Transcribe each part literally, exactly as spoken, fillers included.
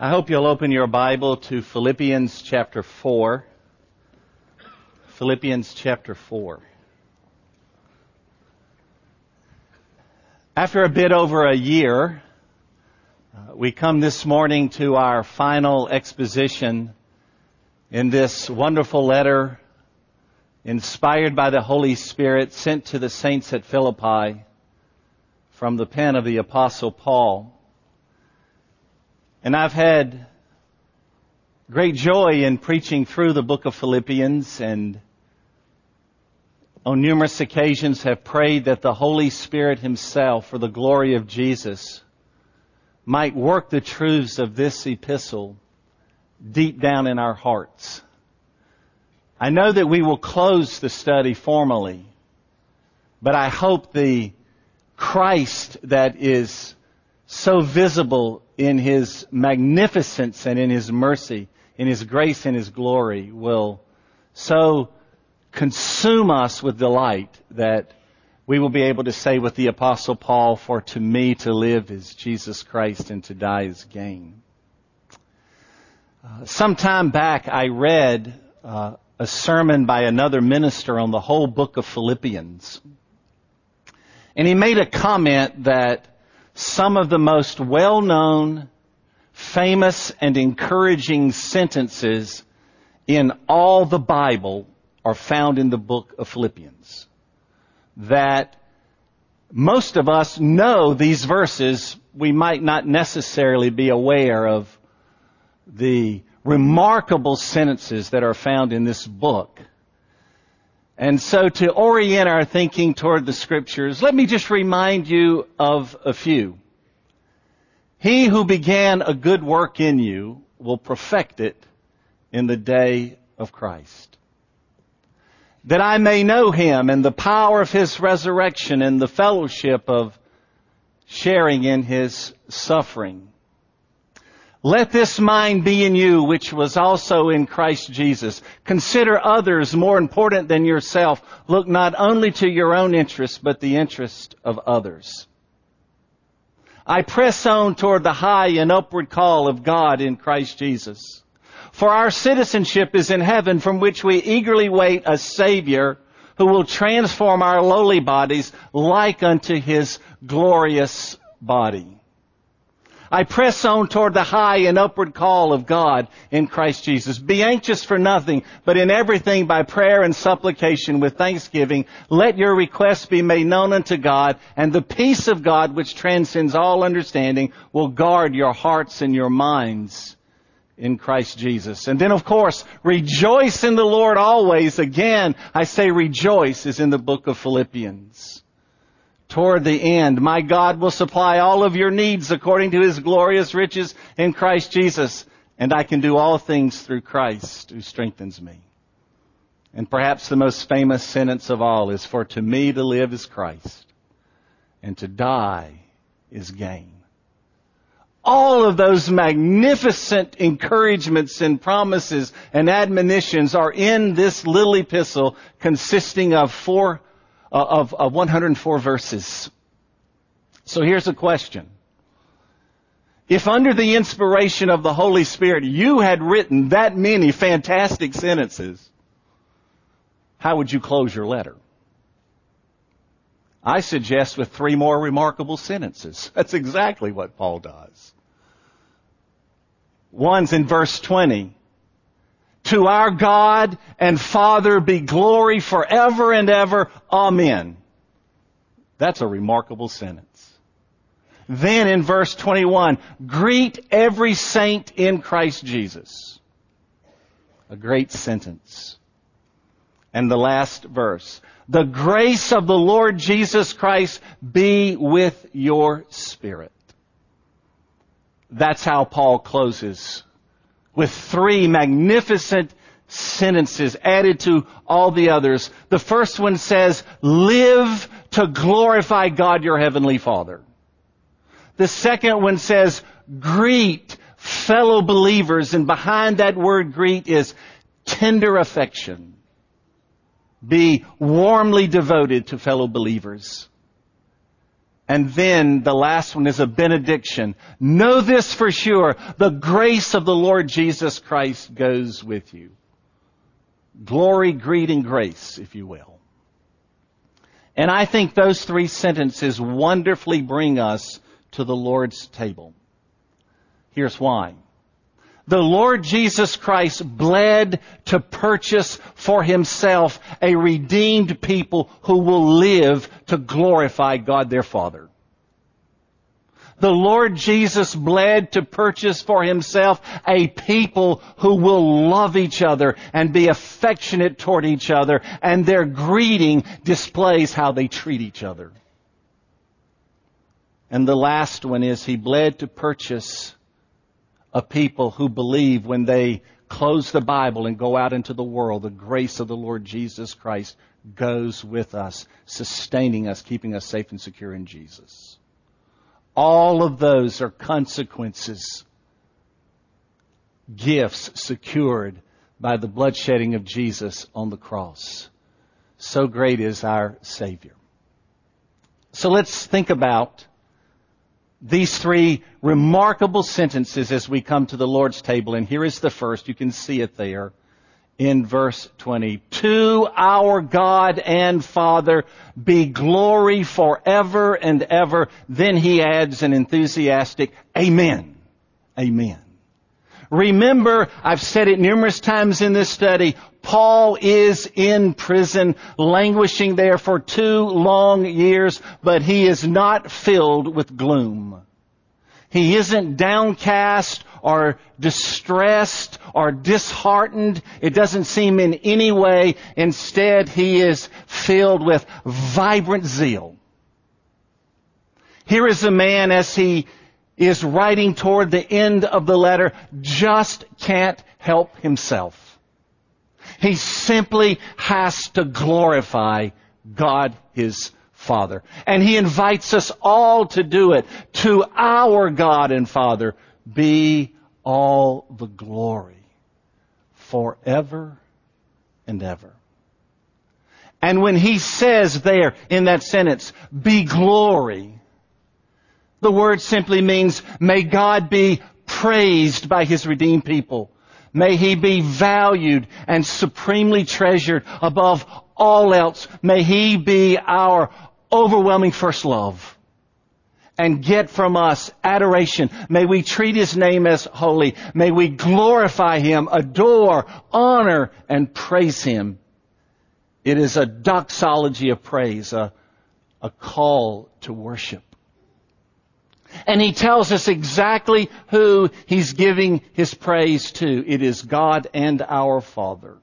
I hope you'll open your Bible to Philippians chapter four. Philippians chapter four. After a bit over a year, uh, we come this morning to our final exposition in this wonderful letter inspired by the Holy Spirit sent to the saints at Philippi from the pen of the Apostle Paul. And I've had great joy in preaching through the book of Philippians, and on numerous occasions have prayed that the Holy Spirit Himself, for the glory of Jesus, might work the truths of this epistle deep down in our hearts. I know that we will close the study formally, but I hope the Christ that is so visible in His magnificence and in His mercy, in His grace and His glory, will so consume us with delight that we will be able to say with the Apostle Paul, "For to me to live is Jesus Christ, and to die is gain." Uh, some time back I read uh, a sermon by another minister on the whole book of Philippians. And he made a comment that some of the most well-known, famous, and encouraging sentences in all the Bible are found in the book of Philippians. That most of us know these verses, we might not necessarily be aware of the remarkable sentences that are found in this book. And so to orient our thinking toward the Scriptures, let me just remind you of a few. He who began a good work in you will perfect it in the day of Christ. That I may know Him and the power of His resurrection and the fellowship of sharing in His suffering. Let this mind be in you, which was also in Christ Jesus. Consider others more important than yourself. Look not only to your own interest, but the interest of others. I press on toward the high and upward call of God in Christ Jesus. For our citizenship is in heaven, from which we eagerly wait a Savior who will transform our lowly bodies like unto His glorious body. I press on toward the high and upward call of God in Christ Jesus. Be anxious for nothing, but in everything by prayer and supplication with thanksgiving, let your requests be made known unto God, and the peace of God, which transcends all understanding, will guard your hearts and your minds in Christ Jesus. And then, of course, rejoice in the Lord always. Again, I say rejoice is in the book of Philippians. Toward the end, my God will supply all of your needs according to His glorious riches in Christ Jesus. And I can do all things through Christ who strengthens me. And perhaps the most famous sentence of all is, "For to me to live is Christ, and to die is gain." All of those magnificent encouragements and promises and admonitions are in this little epistle consisting of four Of, of one hundred four verses. So here's a question. If under the inspiration of the Holy Spirit you had written that many fantastic sentences, how would you close your letter? I suggest with three more remarkable sentences. That's exactly what Paul does. One's in verse twenty. To our God and Father be glory forever and ever. Amen. That's a remarkable sentence. Then in verse twenty-one, greet every saint in Christ Jesus. A great sentence. And the last verse, the grace of the Lord Jesus Christ be with your spirit. That's how Paul closes, with three magnificent sentences added to all the others. The first one says, live to glorify God your heavenly Father. The second one says, greet fellow believers. And behind that word greet is tender affection. Be warmly devoted to fellow believers. And then the last one is a benediction. Know this for sure. The grace of the Lord Jesus Christ goes with you. Glory, greed, and grace, if you will. And I think those three sentences wonderfully bring us to the Lord's table. Here's why. The Lord Jesus Christ bled to purchase for Himself a redeemed people who will live to glorify God their Father. The Lord Jesus bled to purchase for Himself a people who will love each other and be affectionate toward each other, and their greeting displays how they treat each other. And the last one is He bled to purchase a people who believe when they close the Bible and go out into the world, the grace of the Lord Jesus Christ goes with us, sustaining us, keeping us safe and secure in Jesus. All of those are consequences, gifts secured by the bloodshedding of Jesus on the cross. So great is our Savior. So let's think about these three remarkable sentences as we come to the Lord's table. And here is the first. You can see it there in verse twenty. To our God and Father be glory forever and ever. Then he adds an enthusiastic Amen. Amen. Remember, I've said it numerous times in this study, Paul is in prison, languishing there for two long years, but he is not filled with gloom. He isn't downcast or distressed or disheartened. It doesn't seem in any way. Instead, he is filled with vibrant zeal. Here is a man, as he is writing toward the end of the letter, just can't help himself. He simply has to glorify God his Father. And he invites us all to do it. To our God and Father be all the glory forever and ever. And when he says there in that sentence, be glory, the word simply means, may God be praised by His redeemed people. May He be valued and supremely treasured above all else. May He be our overwhelming first love and get from us adoration. May we treat His name as holy. May we glorify Him, adore, honor, and praise Him. It is a doxology of praise, a, a call to worship. And he tells us exactly who he's giving his praise to. It is God and our Father.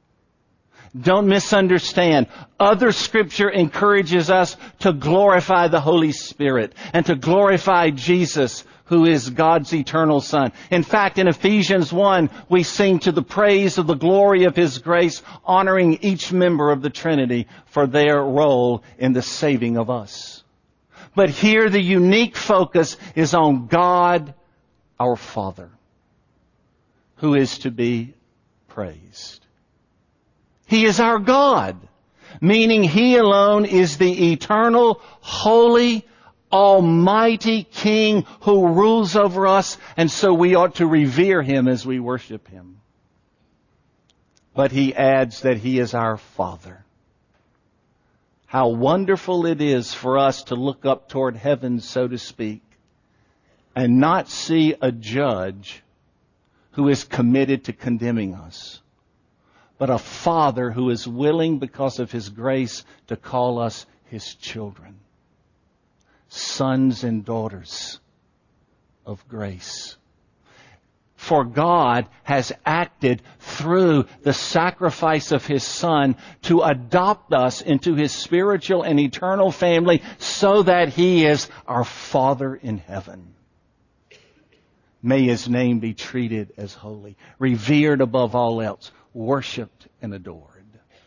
Don't misunderstand. Other Scripture encourages us to glorify the Holy Spirit and to glorify Jesus, who is God's eternal Son. In fact, in Ephesians one, we sing to the praise of the glory of His grace, honoring each member of the Trinity for their role in the saving of us. But here the unique focus is on God, our Father, who is to be praised. He is our God, meaning He alone is the eternal, holy, almighty King who rules over us, and so we ought to revere Him as we worship Him. But He adds that He is our Father. How wonderful it is for us to look up toward heaven, so to speak, and not see a judge who is committed to condemning us, but a Father who is willing, because of His grace, to call us His children, sons and daughters of grace. For God has acted through the sacrifice of His Son to adopt us into His spiritual and eternal family so that He is our Father in heaven. May His name be treated as holy, revered above all else, worshipped and adored.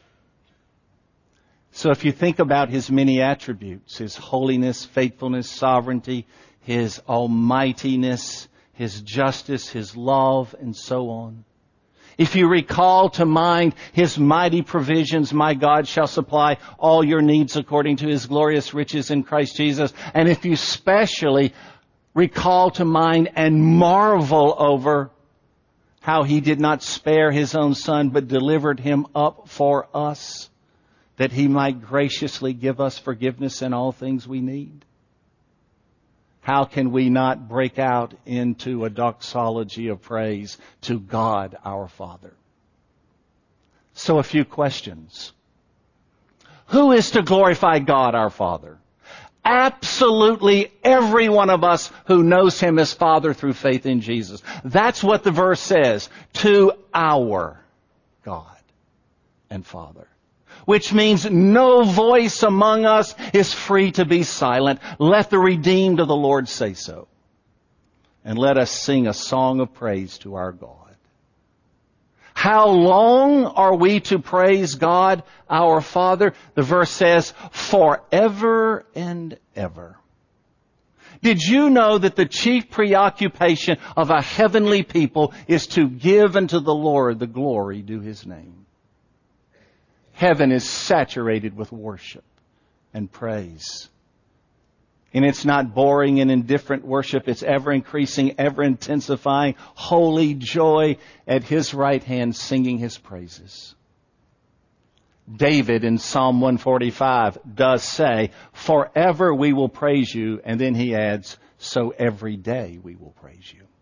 So if you think about His many attributes, His holiness, faithfulness, sovereignty, His almightiness, His justice, His love, and so on. If you recall to mind His mighty provisions, my God shall supply all your needs according to His glorious riches in Christ Jesus. And if you specially recall to mind and marvel over how He did not spare His own Son, but delivered Him up for us, that He might graciously give us forgiveness in all things we need. How can we not break out into a doxology of praise to God our Father? So a few questions. Who is to glorify God our Father? Absolutely every one of us who knows Him as Father through faith in Jesus. That's what the verse says. To our God and Father. Which means no voice among us is free to be silent. Let the redeemed of the Lord say so. And let us sing a song of praise to our God. How long are we to praise God, our Father? The verse says, forever and ever. Did you know that the chief preoccupation of a heavenly people is to give unto the Lord the glory due His name? Heaven is saturated with worship and praise. And it's not boring and indifferent worship. It's ever increasing, ever intensifying, holy joy at His right hand singing His praises. David in Psalm one forty-five does say, forever we will praise you. And then he adds, so every day we will praise you.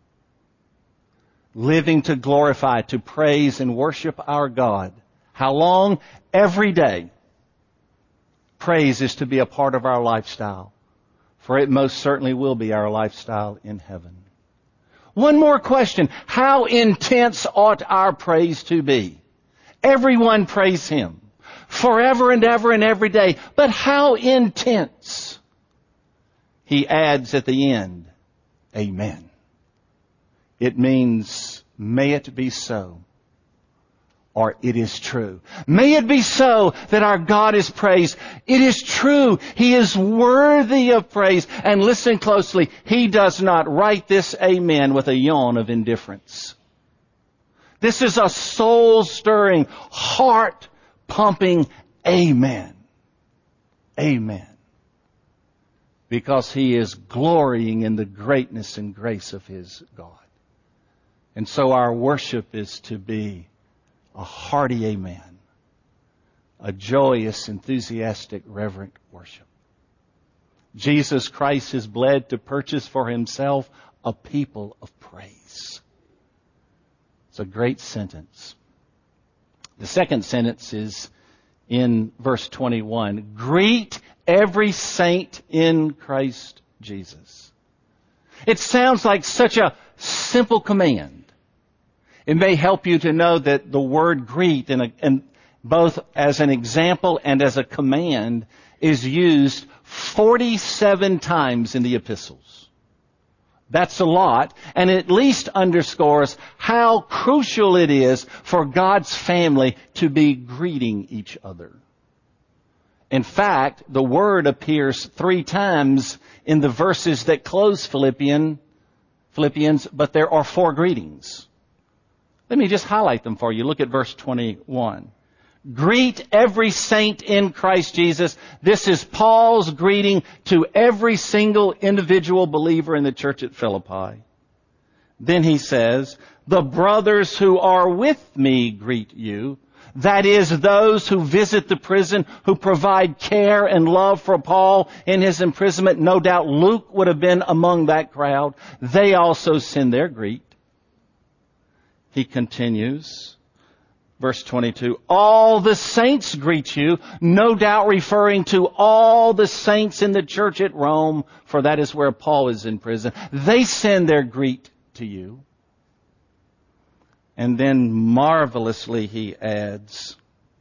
Living to glorify, to praise and worship our God. How long? Every day. Praise is to be a part of our lifestyle, for it most certainly will be our lifestyle in heaven. One more question. How intense ought our praise to be? Everyone praise Him forever and ever and every day. But how intense? He adds at the end, Amen. It means, may it be so. Or it is true. May it be so that our God is praised. It is true. He is worthy of praise. And listen closely. He does not write this amen with a yawn of indifference. This is a soul-stirring, heart-pumping amen. Amen. Because He is glorying in the greatness and grace of His God. And so our worship is to be a hearty amen. A joyous, enthusiastic, reverent worship. Jesus Christ has bled to purchase for Himself a people of praise. It's a great sentence. The second sentence is in verse twenty-one. Greet every saint in Christ Jesus. It sounds like such a simple command. It may help you to know that the word greet, in, a, in both as an example and as a command, is used forty-seven times in the epistles. That's a lot, and it at least underscores how crucial it is for God's family to be greeting each other. In fact, the word appears three times in the verses that close Philippians, Philippians, but there are four greetings. Let me just highlight them for you. Look at verse twenty-one. Greet every saint in Christ Jesus. This is Paul's greeting to every single individual believer in the church at Philippi. Then he says, the brothers who are with me greet you. That is, those who visit the prison, who provide care and love for Paul in his imprisonment. No doubt Luke would have been among that crowd. They also send their greet. He continues, verse twenty-two, all the saints greet you, no doubt referring to all the saints in the church at Rome, for that is where Paul is in prison. They send their greet to you. And then marvelously he adds,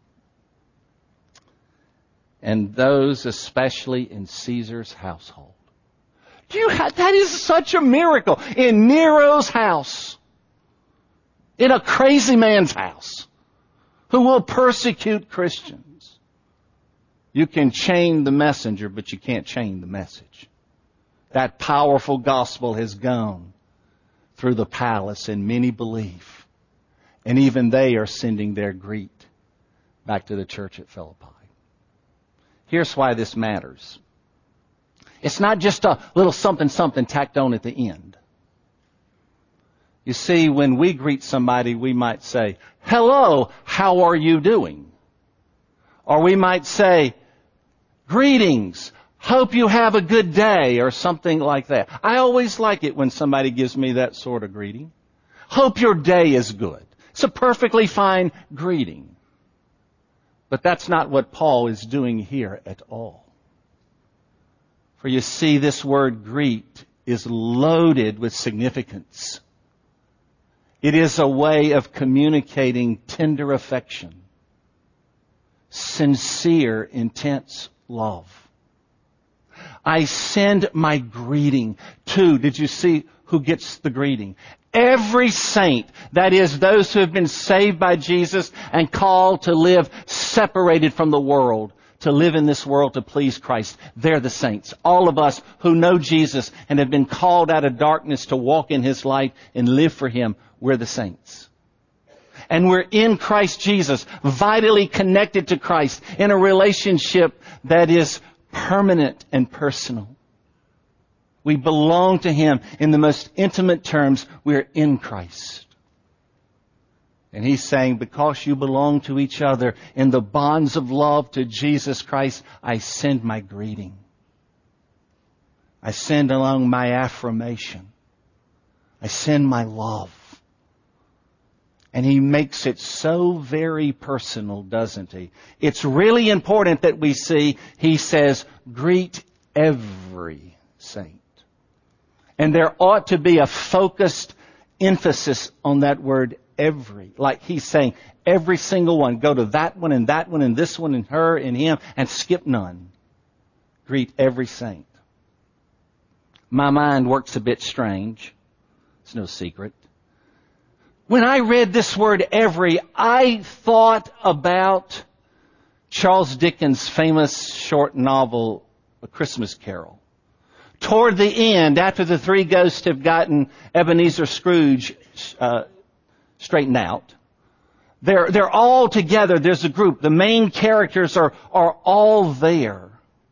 and those especially in Caesar's household. Do you have, that is such a miracle. In Nero's house, in a crazy man's house, who will persecute Christians. You can chain the messenger, but you can't chain the message. That powerful gospel has gone through the palace, and many believe. And even they are sending their greet back to the church at Philippi. Here's why this matters. It's not just a little something something tacked on at the end. You see, when we greet somebody, we might say, "Hello, how are you doing?" Or we might say, "Greetings, hope you have a good day," or something like that. I always like it when somebody gives me that sort of greeting. Hope your day is good. It's a perfectly fine greeting. But that's not what Paul is doing here at all. For you see, this word greet is loaded with significance. It is a way of communicating tender affection, sincere, intense love. I send my greeting to, did you see who gets the greeting? Every saint, that is, those who have been saved by Jesus and called to live separated from the world, to live in this world to please Christ. They're the saints. All of us who know Jesus and have been called out of darkness to walk in His light and live for Him, we're the saints. And we're in Christ Jesus, vitally connected to Christ, in a relationship that is permanent and personal. We belong to Him in the most intimate terms. We're in Christ. And He's saying, because you belong to each other in the bonds of love to Jesus Christ, I send my greeting. I send along my affirmation. I send my love. And He makes it so very personal, doesn't He? It's really important that we see, He says, greet every saint. And there ought to be a focused emphasis on that word every. Like He's saying, every single one. Go to that one and that one and this one and her and him and skip none. Greet every saint. My mind works a bit strange. It's no secret. When I read this word every, I thought about Charles Dickens' famous short novel, A Christmas Carol. Toward the end, after the three ghosts have gotten Ebenezer Scrooge uh, straightened out, they're they're all together. There's a group. The main characters are are all there.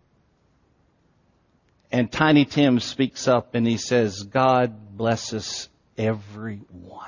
And Tiny Tim speaks up and he says, "God bless us, everyone."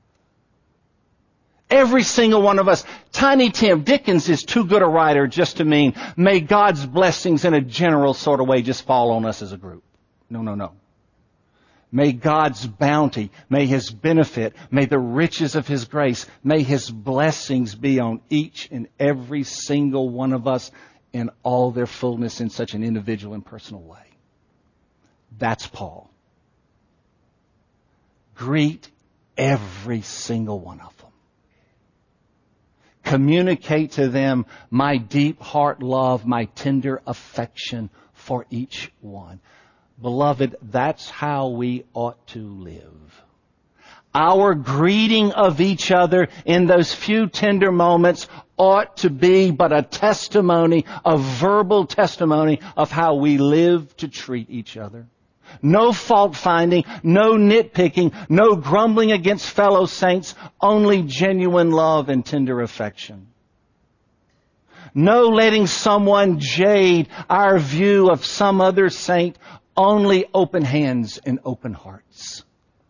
Every single one of us. Tiny Tim, Dickens is too good a writer just to mean, may God's blessings in a general sort of way just fall on us as a group. No, no, no. May God's bounty, may His benefit, may the riches of His grace, may His blessings be on each and every single one of us in all their fullness in such an individual and personal way. That's Paul. Greet every single one of them. Communicate to them my deep heart love, my tender affection for each one. Beloved, that's how we ought to live. Our greeting of each other in those few tender moments ought to be but a testimony, a verbal testimony of how we live to treat each other. No fault finding, no nitpicking, no grumbling against fellow saints, only genuine love and tender affection. No letting someone jade our view of some other saint, only open hands and open hearts.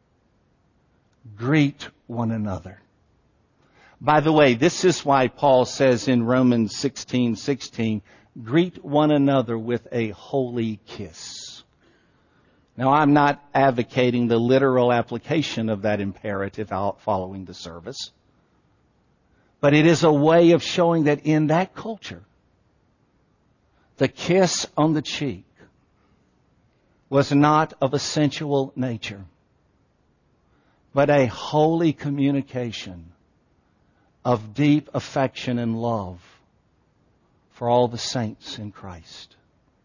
Greet one another. By the way, this is why Paul says in Romans sixteen sixteen, greet one another with a holy kiss. Now, I'm not advocating the literal application of that imperative out following the service. But it is a way of showing that in that culture, the kiss on the cheek was not of a sensual nature, but a holy communication of deep affection and love for all the saints in Christ.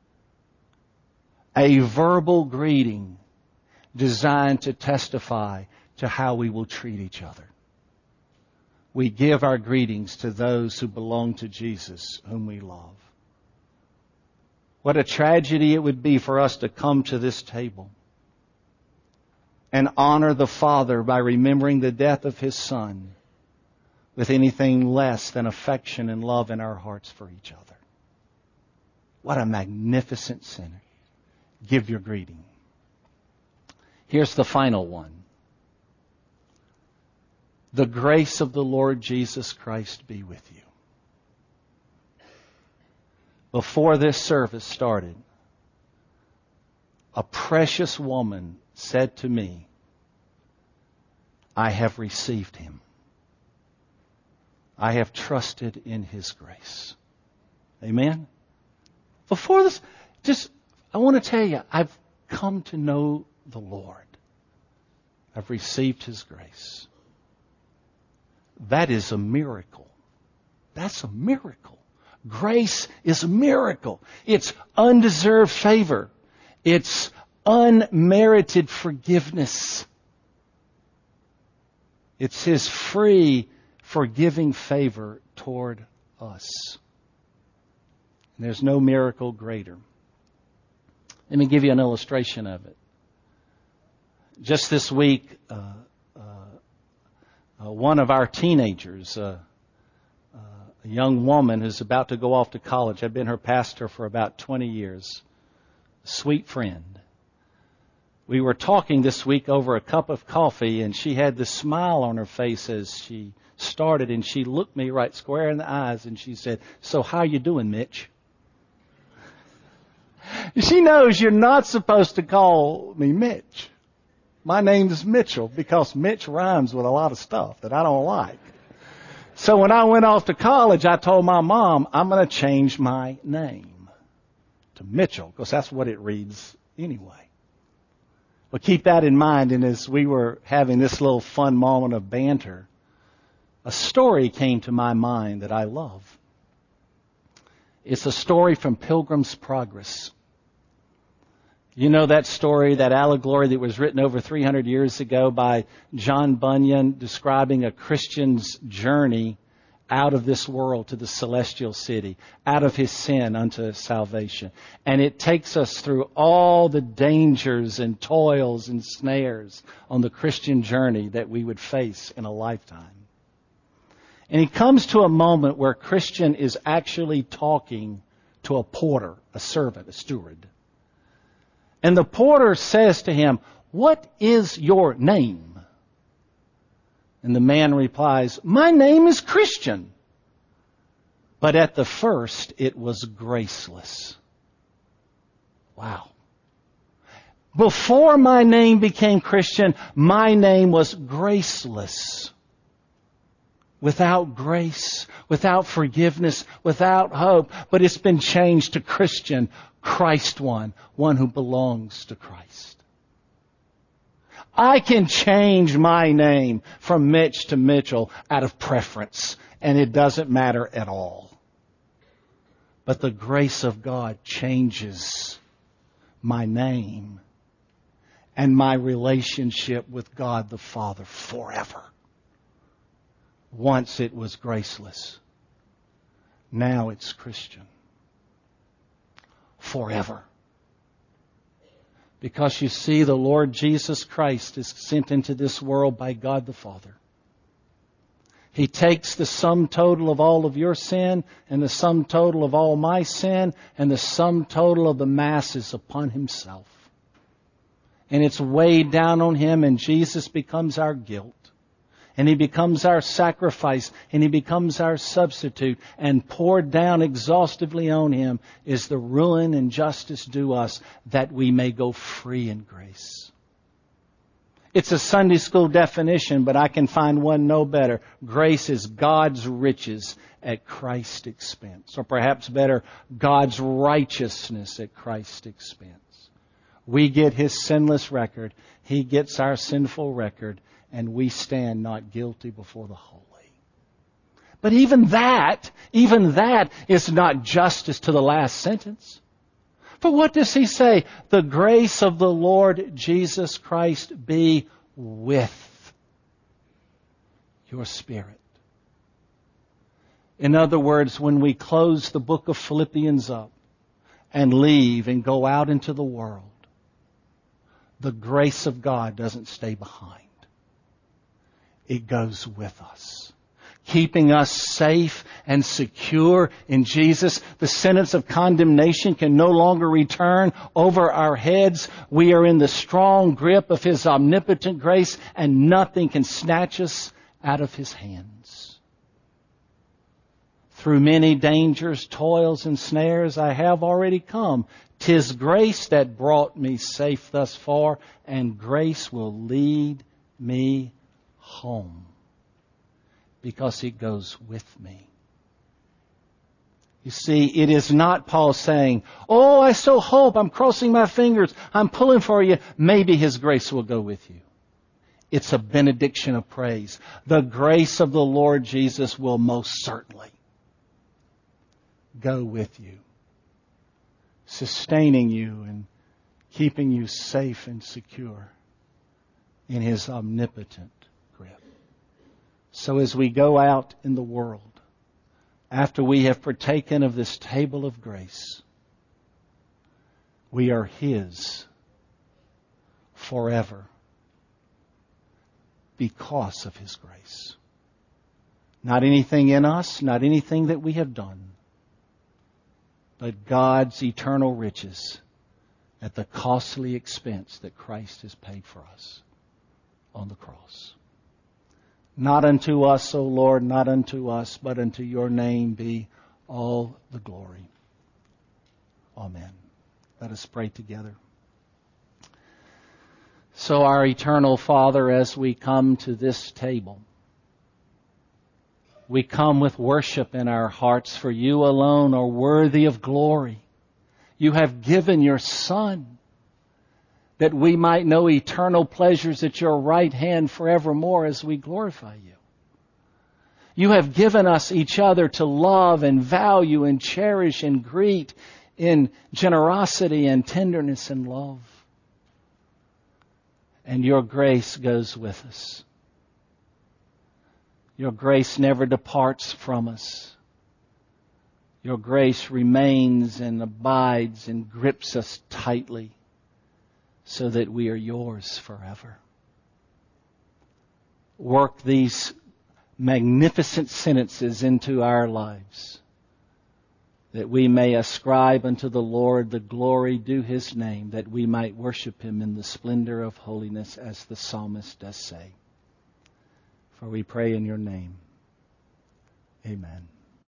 A verbal greeting designed to testify to how we will treat each other. We give our greetings to those who belong to Jesus, whom we love. What a tragedy it would be for us to come to this table and honor the Father by remembering the death of His Son with anything less than affection and love in our hearts for each other. What a magnificent sinner. Give your greeting. Here's the final one. The grace of the Lord Jesus Christ be with you. Before this service started, a precious woman said to me, I have received Him. I have trusted in His grace. Amen? Before this, just, I want to tell you, I've come to know the Lord. I've received His grace. That is a miracle. That's a miracle. Grace is a miracle. It's undeserved favor. It's unmerited forgiveness. It's His free, forgiving favor toward us. And there's no miracle greater. Let me give you an illustration of it. Just this week, uh, uh, uh, one of our teenagers, uh, uh, a young woman who's about to go off to college, I've been her pastor for about twenty years, a sweet friend. We were talking this week over a cup of coffee, and she had this smile on her face as she started, and she looked me right square in the eyes, and she said, so how you doing, Mitch? She knows you're not supposed to call me Mitch. My name is Mitchell because Mitch rhymes with a lot of stuff that I don't like. So when I went off to college, I told my mom, I'm going to change my name to Mitchell because that's what it reads anyway. But keep that in mind, and as we were having this little fun moment of banter, a story came to my mind that I love. It's a story from Pilgrim's Progress. You know that story, that allegory that was written over three hundred years ago by John Bunyan describing a Christian's journey out of this world to the celestial city, out of his sin unto salvation. And it takes us through all the dangers and toils and snares on the Christian journey that we would face in a lifetime. And he comes to a moment where Christian is actually talking to a porter, a servant, a steward. And the porter says to him, what is your name? And the man replies, my name is Christian. But at the first, it was graceless. Wow. Before my name became Christian, my name was graceless. Without grace, without forgiveness, without hope. But it's been changed to Christian, Christ one, one who belongs to Christ. I can change my name from Mitch to Mitchell out of preference, and it doesn't matter at all. But the grace of God changes my name and my relationship with God the Father forever. Once it was graceless. Now it's Christian. Forever. Because you see, the Lord Jesus Christ is sent into this world by God the Father. He takes the sum total of all of your sin and the sum total of all my sin and the sum total of the masses upon Himself. And it's weighed down on Him, and Jesus becomes our guilt. And He becomes our sacrifice, and He becomes our substitute, and poured down exhaustively on Him is the ruin and justice due us, that we may go free in grace. It's a Sunday school definition, but I can find one no better. Grace is God's riches at Christ's expense. Or perhaps better, God's righteousness at Christ's expense. We get His sinless record. He gets our sinful record. And we stand not guilty before the holy. But even that, even that is not justice to the last sentence. For what does He say? The grace of the Lord Jesus Christ be with your spirit. In other words, when we close the book of Philippians up and leave and go out into the world, the grace of God doesn't stay behind. It goes with us. keeping us safe and secure in Jesus. The sentence of condemnation can no longer return over our heads. We are in the strong grip of His omnipotent grace, and nothing can snatch us out of His hands. Through many dangers, toils, and snares I have already come. 'Tis grace that brought me safe thus far, and grace will lead me home, because it goes with me. You see, it is not Paul saying, oh, I so hope, I'm crossing my fingers, I'm pulling for you, maybe His grace will go with you. It's a benediction of praise. The grace of the Lord Jesus will most certainly go with you, sustaining you and keeping you safe and secure in His omnipotent grip. So as we go out in the world, after we have partaken of this table of grace, we are His forever because of His grace. Not anything in us, not anything that we have done, but God's eternal riches at the costly expense that Christ has paid for us on the cross. Not unto us, O Lord, not unto us, but unto Your name be all the glory. Amen. Let us pray together. So our eternal Father, as we come to this table, we come with worship in our hearts, for You alone are worthy of glory. You have given Your Son that we might know eternal pleasures at Your right hand forevermore as we glorify You. You have given us each other to love and value and cherish and greet in generosity and tenderness and love. And Your grace goes with us. Your grace never departs from us. Your grace remains and abides and grips us tightly so that we are Yours forever. Work these magnificent sentences into our lives, that we may ascribe unto the Lord the glory due His name, that we might worship Him in the splendor of holiness, as the psalmist does say. For we pray in Your name. Amen.